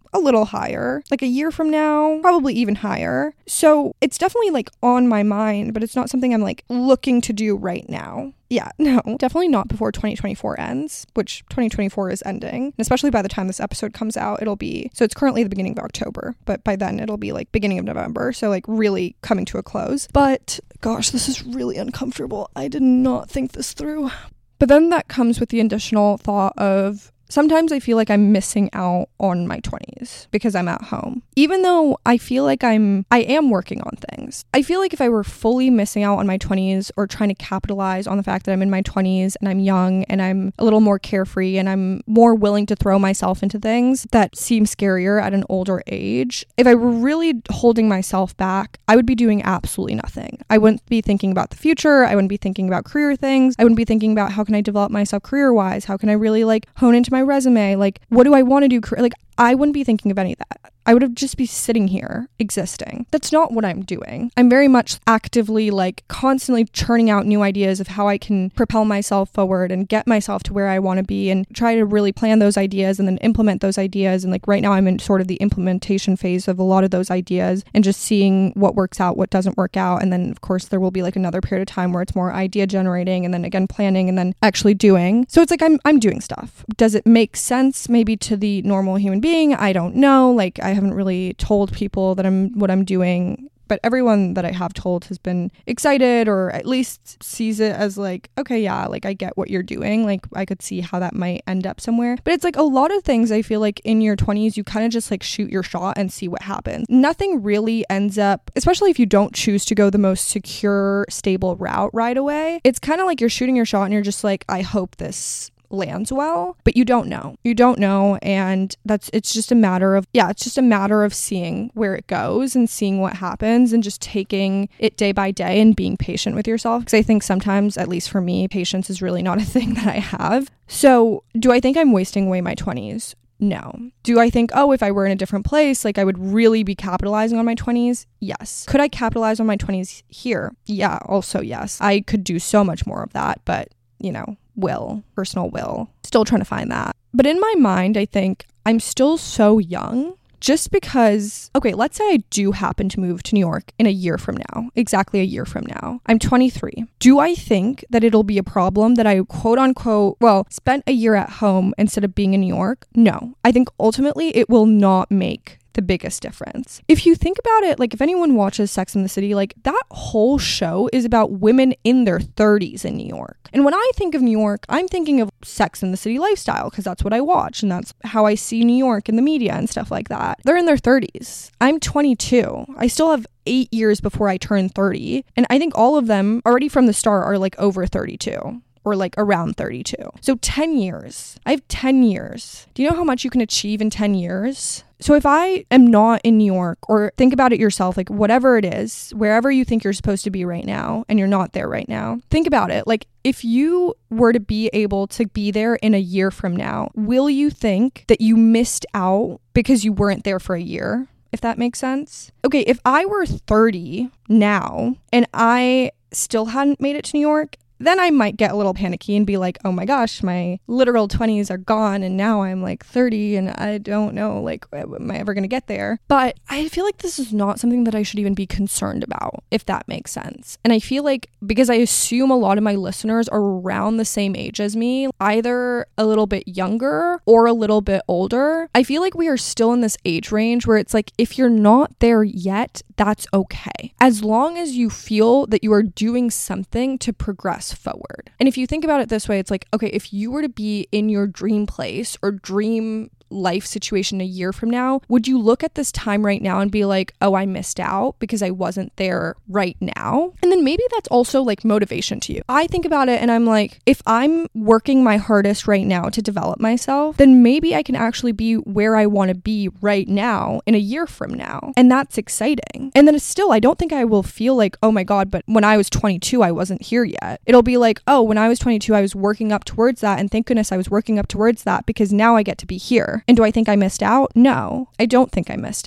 a little higher. Like a year from now, probably even higher. So it's definitely like on my mind, but it's not something I'm like looking to do right now. Yeah, no, definitely not before twenty twenty-four ends, which twenty twenty-four is ending. And especially by the time this episode comes out, it'll be, so it's currently the beginning of October, but by then it'll be like beginning of November. So like really coming to a close. But gosh, this is really uncomfortable. I did not think this through. But then that comes with the additional thought of sometimes I feel like I'm missing out on my twenties because I'm at home. Even though I feel like I'm, I am working on things. I feel like if I were fully missing out on my twenties or trying to capitalize on the fact that I'm in my twenties and I'm young and I'm a little more carefree and I'm more willing to throw myself into things that seem scarier at an older age, if I were really holding myself back, I would be doing absolutely nothing. I wouldn't be thinking about the future. I wouldn't be thinking about career things. I wouldn't be thinking about how can I develop myself career-wise? How can I really like hone into my my resume, like what do I want to do, like I wouldn't be thinking of any of that. I would have just be sitting here existing. That's not what I'm doing. I'm very much actively like constantly churning out new ideas of how I can propel myself forward and get myself to where I want to be and try to really plan those ideas and then implement those ideas. And like right now I'm in sort of the implementation phase of a lot of those ideas and just seeing what works out, what doesn't work out. And then of course there will be like another period of time where it's more idea generating and then again planning and then actually doing. So it's like I'm I'm doing stuff. Does it make sense maybe to the normal human being? I don't know. Like I haven't really told people that I'm what I'm doing, but everyone that I have told has been excited or at least sees it as like, okay, yeah, like I get what you're doing. Like I could see how that might end up somewhere. But it's like a lot of things I feel like in your twenties, you kind of just like shoot your shot and see what happens. Nothing really ends up, especially if you don't choose to go the most secure, stable route right away. It's kind of like you're shooting your shot and you're just like, I hope this lands well, but you don't know. You don't know. And that's, it's just a matter of, yeah, it's just a matter of seeing where it goes and seeing what happens and just taking it day by day and being patient with yourself. Because I think sometimes, at least for me, patience is really not a thing that I have. So do I think I'm wasting away my twenties? No. Do I think, oh, if I were in a different place, like I would really be capitalizing on my twenties? Yes. Could I capitalize on my twenties here? Yeah, also yes. I could do so much more of that, but you know, will, personal will, still trying to find that. But in my mind, I think I'm still so young just because, okay, let's say I do happen to move to New York in a year from now, exactly a year from now. I'm twenty-three. Do I think that it'll be a problem that I quote unquote, well, spent a year at home instead of being in New York? No. I think ultimately it will not make the biggest difference. If you think about it, like if anyone watches Sex and the City, like that whole show is about women in their thirties in New York. And when I think of New York, I'm thinking of Sex and the City lifestyle because that's what I watch and that's how I see New York in the media and stuff like that. They're in their thirties. I'm twenty-two. I still have eight years before I turn thirty. And I think all of them already from the start are like over thirty-two. Or like around thirty-two. So ten years. I have ten years. Do you know how much you can achieve in ten years? So if I am not in New York, or think about it yourself, like whatever it is, wherever you think you're supposed to be right now, and you're not there right now, think about it. Like if you were to be able to be there in a year from now, will you think that you missed out because you weren't there for a year? If that makes sense. Okay, if I were thirty now, and I still hadn't made it to New York, then I might get a little panicky and be like, oh my gosh, my literal twenties are gone and now I'm like thirty and I don't know, like, am I ever going to get there? But I feel like this is not something that I should even be concerned about, if that makes sense. And I feel like because I assume a lot of my listeners are around the same age as me, either a little bit younger or a little bit older, I feel like we are still in this age range where it's like, if you're not there yet, that's okay. As long as you feel that you are doing something to progress forward. And if you think about it this way, it's like, okay, if you were to be in your dream place or dream life situation a year from now, would you look at this time right now and be like, oh, I missed out because I wasn't there right now? And then maybe that's also like motivation to you. I think about it and I'm like, if I'm working my hardest right now to develop myself, then maybe I can actually be where I want to be right now in a year from now. And that's exciting. And then still, I don't think I will feel like, oh my God, but when I was twenty-two, I wasn't here yet. It'll be like, oh, when I was twenty-two, I was working up towards that. And thank goodness I was working up towards that because now I get to be here. And do I think I missed out? No, I don't think I missed out.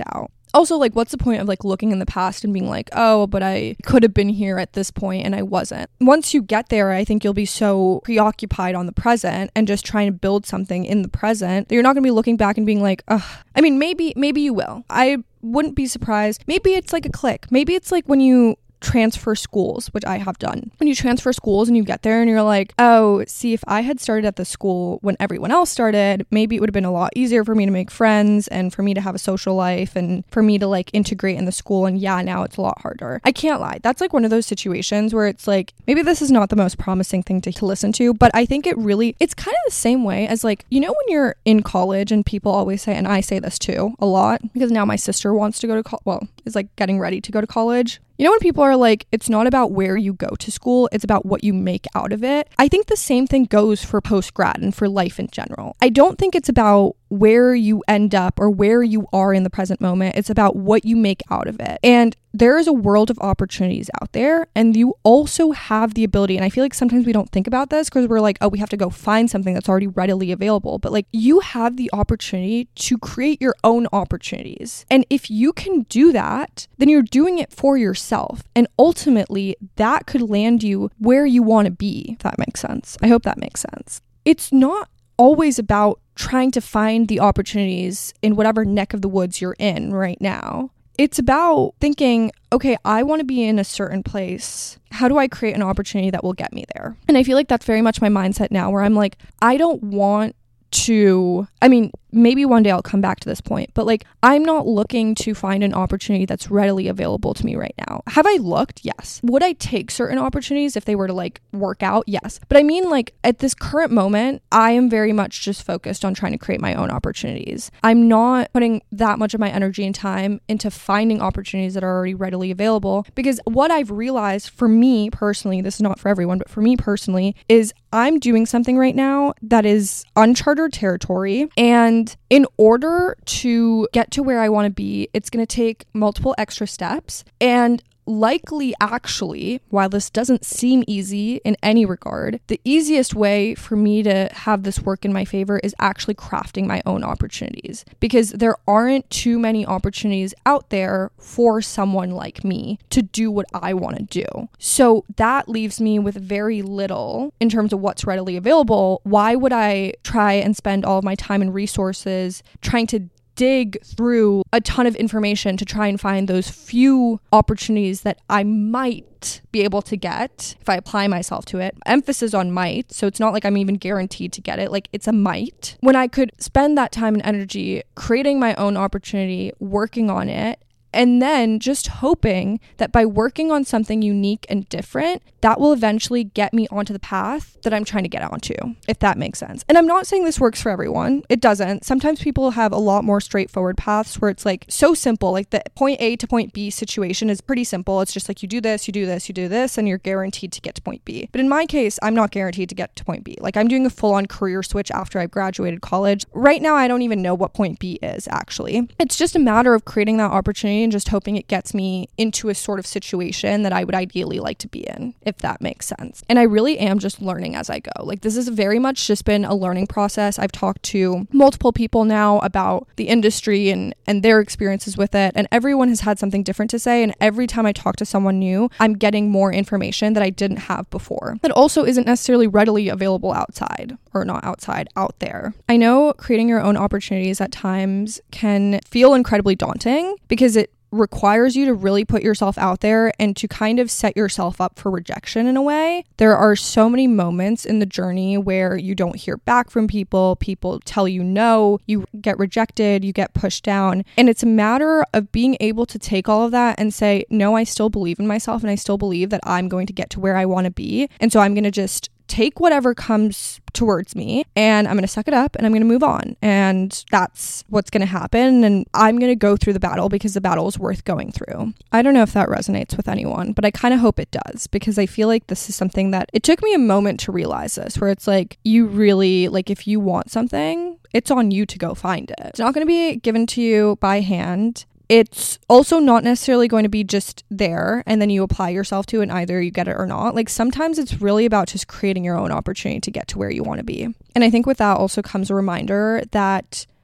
also, like, what's the point of like looking in the past and being like, oh, but I could have been here at this point and I wasn't. Once you get there, I think you'll be so preoccupied on the present and just trying to build something in the present that you're not going to be looking back and being like, ugh. I mean, maybe, maybe you will. I wouldn't be surprised. Maybe it's like a click. Maybe it's like when you transfer schools, which I have done. When you transfer schools and you get there and you're like, oh, see, if I had started at the school when everyone else started, maybe it would have been a lot easier for me to make friends and for me to have a social life and for me to like integrate in the school. And yeah, now it's a lot harder. I can't lie. That's like one of those situations where it's like, maybe this is not the most promising thing to, to listen to, but I think it really, it's kind of the same way as like, you know, when you're in college and people always say, and I say this too a lot because now my sister wants to go to, co- well, is like getting ready to go to college. You know, when people are like, it's not about where you go to school, it's about what you make out of it. I think the same thing goes for post-grad and for life in general. I don't think it's about where you end up or where you are in the present moment. It's about what you make out of it. And there is a world of opportunities out there, and you also have the ability, and I feel like sometimes we don't think about this because we're like, oh, we have to go find something that's already readily available. But like, you have the opportunity to create your own opportunities. And if you can do that, then you're doing it for yourself. And ultimately, that could land you where you want to be, if that makes sense. I hope that makes sense. It's not always about trying to find the opportunities in whatever neck of the woods you're in right now. It's about thinking, okay, I want to be in a certain place. How do I create an opportunity that will get me there? And I feel like that's very much my mindset now, where I'm like, I don't want to, I mean, maybe one day I'll come back to this point, but like, I'm not looking to find an opportunity that's readily available to me right now. Have I looked? Yes. Would I take certain opportunities if they were to like work out? Yes. But I mean, like at this current moment, I am very much just focused on trying to create my own opportunities. I'm not putting that much of my energy and time into finding opportunities that are already readily available, because what I've realized for me personally, this is not for everyone, but for me personally, is I'm doing something right now that is uncharted territory. And in order to get to where I want to be, it's going to take multiple extra steps. And likely, actually, while this doesn't seem easy in any regard, the easiest way for me to have this work in my favor is actually crafting my own opportunities, because there aren't too many opportunities out there for someone like me to do what I want to do. So that leaves me with very little in terms of what's readily available. Why would I try and spend all of my time and resources trying to dig through a ton of information to try and find those few opportunities that I might be able to get if I apply myself to it? Emphasis on might. So it's not like I'm even guaranteed to get it. Like, it's a might. When I could spend that time and energy creating my own opportunity, working on it, and then just hoping that by working on something unique and different, that will eventually get me onto the path that I'm trying to get onto, if that makes sense. And I'm not saying this works for everyone. It doesn't. Sometimes people have a lot more straightforward paths where it's like so simple, like the point A to point B situation is pretty simple. It's just like you do this, you do this, you do this, and you're guaranteed to get to point B. But in my case, I'm not guaranteed to get to point B. Like, I'm doing a full-on career switch after I graduated college. Right now, I don't even know what point B is, actually. It's just a matter of creating that opportunity and just hoping it gets me into a sort of situation that I would ideally like to be in, if that makes sense. And I really am just learning as I go. Like, this has very much just been a learning process. I've talked to multiple people now about the industry and, and their experiences with it, and everyone has had something different to say. And every time I talk to someone new, I'm getting more information that I didn't have before, that also isn't necessarily readily available outside, or not outside, out there. I know creating your own opportunities at times can feel incredibly daunting because it requires you to really put yourself out there and to kind of set yourself up for rejection in a way. There are so many moments in the journey where you don't hear back from people, people tell you no, you get rejected, you get pushed down. And it's a matter of being able to take all of that and say, no, I still believe in myself and I still believe that I'm going to get to where I want to be. And so I'm going to just take whatever comes towards me and I'm going to suck it up and I'm going to move on. And that's what's going to happen. And I'm going to go through the battle because the battle is worth going through. I don't know if that resonates with anyone, but I kind of hope it does, because I feel like this is something that it took me a moment to realize this, where it's like, you really, like, if you want something, it's on you to go find it. It's not going to be given to you by hand. It's also not necessarily going to be just there and then you apply yourself to it and either you get it or not. Like, sometimes it's really about just creating your own opportunity to get to where you want to be. And I think with that also comes a reminder that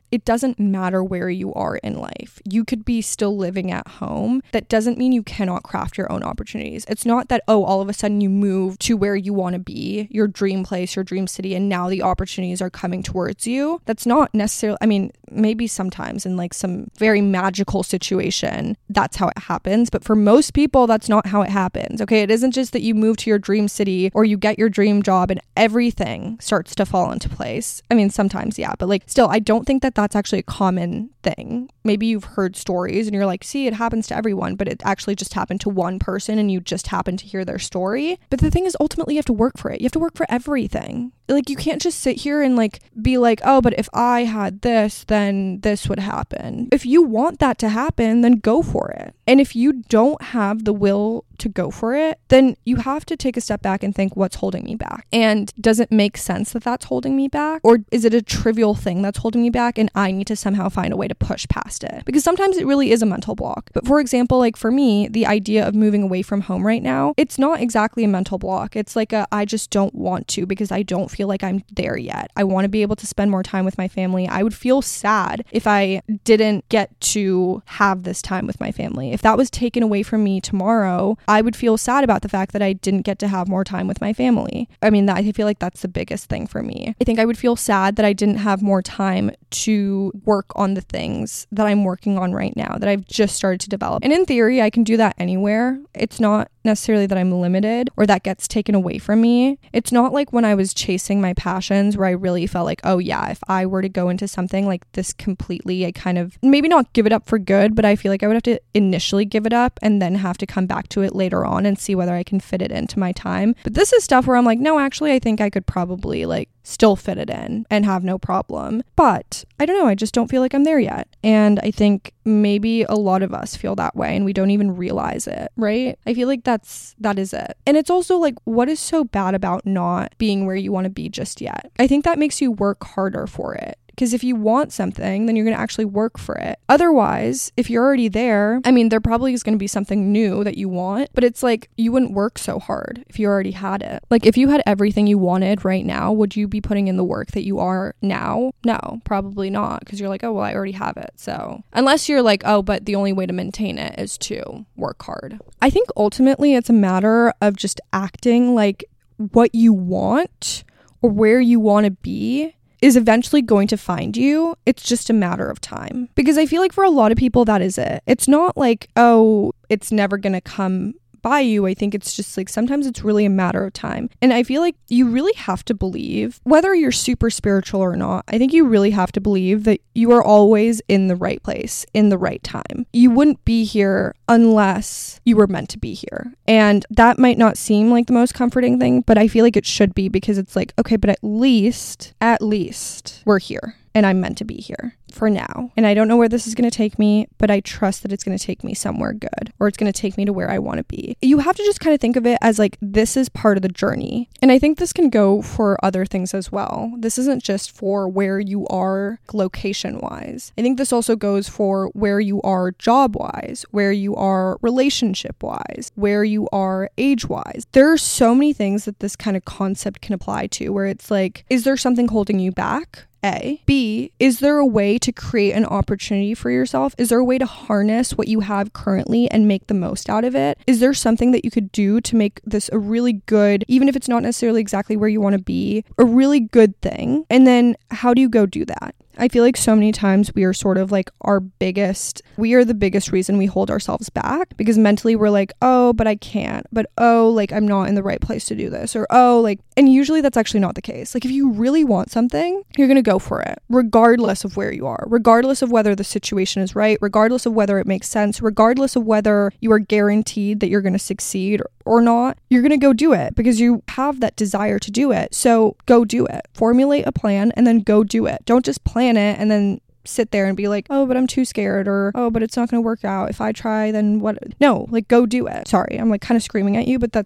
it doesn't matter where you are in life. You could be still living at home. That doesn't mean you cannot craft your own opportunities. It's not that, oh, all of a sudden you move to where you want to be, your dream place, your dream city, and now the opportunities are coming towards you. That's not necessarily, I mean, maybe sometimes in like some very magical situation, that's how it happens. But for most people, that's not how it happens. Okay. It isn't just that you move to your dream city or you get your dream job and everything starts to fall into place. I mean, sometimes, yeah, but like still, I don't think that that's actually a common thing. Maybe you've heard stories and you're like, see, it happens to everyone, but it actually just happened to one person and you just happen to hear their story. But the thing is, ultimately, you have to work for it. You have to work for everything. Like, you can't just sit here and like be like, oh, but if I had this, then this would happen. If you want that to happen, then go for it. And if you don't have the will to go for it, then you have to take a step back and think, what's holding me back? And does it make sense that that's holding me back? Or is it a trivial thing that's holding me back and I need to somehow find a way to push past it? Because sometimes it really is a mental block. But for example, like for me, the idea of moving away from home right now, it's not exactly a mental block. It's like a, I just don't want to because I don't feel like I'm there yet. I want to be able to spend more time with my family. I would feel sad if I didn't get to have this time with my family. If that was taken away from me tomorrow, I would feel sad about the fact that I didn't get to have more time with my family. I mean, that, I feel like that's the biggest thing for me. I think I would feel sad that I didn't have more time to work on the things that I'm working on right now, that I've just started to develop. And in theory, I can do that anywhere. It's not necessarily that I'm limited or that gets taken away from me. It's not like when I was chasing my passions where I really felt like, oh yeah, if I were to go into something like this completely, I kind of maybe not give it up for good, but I feel like I would have to initially give it up and then have to come back to it later on and see whether I can fit it into my time. But this is stuff where I'm like, no, actually, I think I could probably like still fit it in and have no problem. But I don't know, I just don't feel like I'm there yet. And I think maybe a lot of us feel that way and we don't even realize it, right? I feel like that's, that is it. And it's also like, what is so bad about not being where you want to be just yet? I think that makes you work harder for it. Because if you want something, then you're going to actually work for it. Otherwise, if you're already there, I mean, there probably is going to be something new that you want, but it's like you wouldn't work so hard if you already had it. Like if you had everything you wanted right now, would you be putting in the work that you are now? No, probably not. Because you're like, oh, well, I already have it. So unless you're like, oh, but the only way to maintain it is to work hard. I think ultimately it's a matter of just acting like what you want or where you want to be is eventually going to find you. It's just a matter of time. Because I feel like for a lot of people, that is it. It's not like, oh, it's never going to come by you. I think it's just like sometimes it's really a matter of time. And I feel like you really have to believe, whether you're super spiritual or not, I think you really have to believe that you are always in the right place, in the right time. You wouldn't be here unless you were meant to be here. And that might not seem like the most comforting thing, but I feel like it should be, because it's like, okay, but at least, at least we're here. And I'm meant to be here for now. And I don't know where this is going to take me, but I trust that it's going to take me somewhere good, or it's going to take me to where I want to be. You have to just kind of think of it as like, this is part of the journey. And I think this can go for other things as well. This isn't just for where you are location wise. I think this also goes for where you are job wise, where you are relationship wise, where you are age wise. There are so many things that this kind of concept can apply to, where it's like, is there something holding you back? A. B, is there a way to create an opportunity for yourself? Is there a way to harness what you have currently and make the most out of it? Is there something that you could do to make this a really good, even if it's not necessarily exactly where you want to be, a really good thing? And then how do you go do that? I feel like so many times we are sort of like our biggest, we are the biggest reason we hold ourselves back, because mentally we're like, oh, but I can't, but oh, like I'm not in the right place to do this, or oh, like, and usually that's actually not the case. Like if you really want something, you're going to go for it, regardless of where you are, regardless of whether the situation is right, regardless of whether it makes sense, regardless of whether you are guaranteed that you're going to succeed or, or not, you're going to go do it because you have that desire to do it. So go do it. Formulate a plan and then go do it. Don't just plan it and then sit there and be like, oh, but I'm too scared, or oh, but it's not going to work out. If I try, then what? No, like go do it. Sorry, I'm like kind of screaming at you, but that's like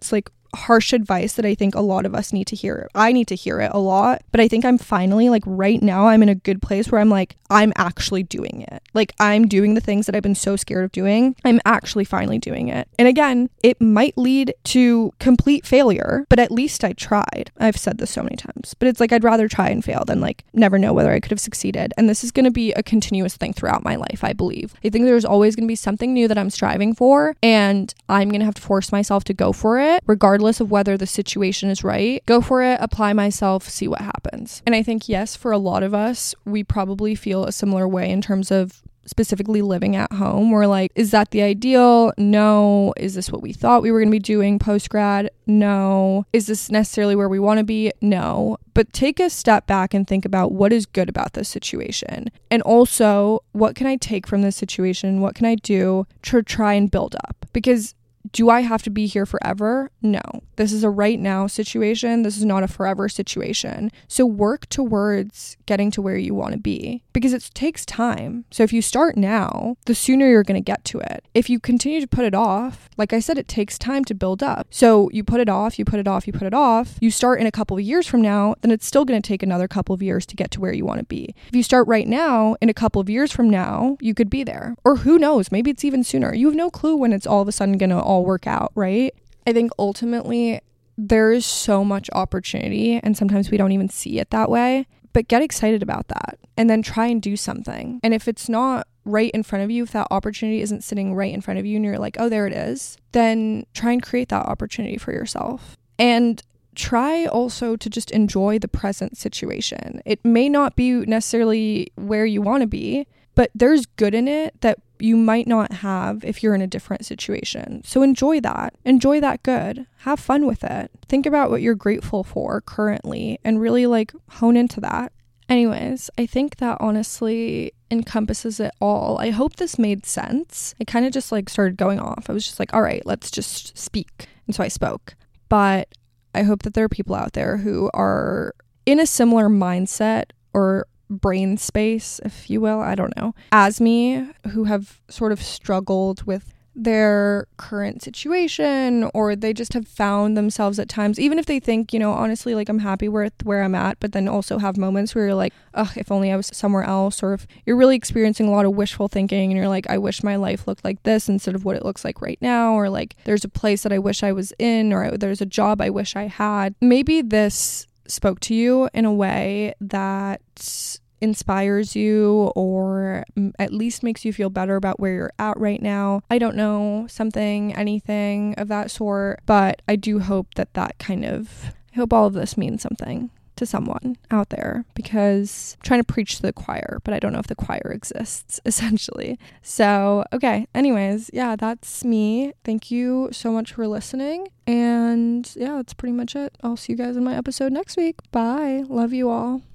harsh advice that I think a lot of us need to hear. I need to hear it a lot, but I think I'm finally, like, right now I'm in a good place where I'm like, I'm actually doing it. Like, I'm doing the things that I've been so scared of doing. I'm actually finally doing it. And again, it might lead to complete failure, but at least I tried. I've said this so many times, but it's like, I'd rather try and fail than like never know whether I could have succeeded. And this is going to be a continuous thing throughout my life, I believe. I think there's always going to be something new that I'm striving for, and I'm going to have to force myself to go for it, regardless of whether the situation is right. Go for it, apply myself, see what happens. And I think, yes, for a lot of us, we probably feel a similar way in terms of specifically living at home. We're like, is that the ideal? No. Is this what we thought we were going to be doing post-grad? No. Is this necessarily where we want to be? No. But take a step back and think about what is good about this situation. And also, what can I take from this situation? What can I do to try and build up? Because do I have to be here forever? No. This is a right now situation. This is not a forever situation. So work towards getting to where you want to be, because it takes time. So if you start now, the sooner you're going to get to it. If you continue to put it off, like I said, it takes time to build up. So you put it off, you put it off, you put it off. You start in a couple of years from now, then it's still going to take another couple of years to get to where you want to be. If you start right now, in a couple of years from now, you could be there. Or who knows, maybe it's even sooner. You have no clue when it's all of a sudden going to all work out, right? I think ultimately there is so much opportunity, and sometimes we don't even see it that way, but get excited about that and then try and do something. And if it's not right in front of you, if that opportunity isn't sitting right in front of you and you're like, oh, there it is, then try and create that opportunity for yourself. And try also to just enjoy the present situation. It may not be necessarily where you want to be, but there's good in it that you might not have if you're in a different situation. So enjoy that. Enjoy that good. Have fun with it. Think about what you're grateful for currently and really like hone into that. Anyways, I think that honestly encompasses it all. I hope this made sense. I kind of just like started going off. I was just like, all right, let's just speak. And so I spoke. But I hope that there are people out there who are in a similar mindset or brain space, if you will, I don't know, as me, who have sort of struggled with their current situation, or they just have found themselves at times, even if they think, you know, honestly, like I'm happy with where I'm at, but then also have moments where you're like, ugh, if only I was somewhere else. Or if you're really experiencing a lot of wishful thinking and you're like, I wish my life looked like this instead of what it looks like right now, or like there's a place that I wish I was in, or there's a job I wish I had. Maybe this spoke to you in a way that inspires you, or at least makes you feel better about where you're at right now. I don't know, something, anything of that sort, but I do hope that that kind of, I hope all of this means something to someone out there, because I'm trying to preach to the choir, but I don't know if the choir exists, essentially. So, okay, anyways, yeah, that's me. Thank you so much for listening, and yeah, that's pretty much it. I'll see you guys in my episode next week. Bye. Love you all.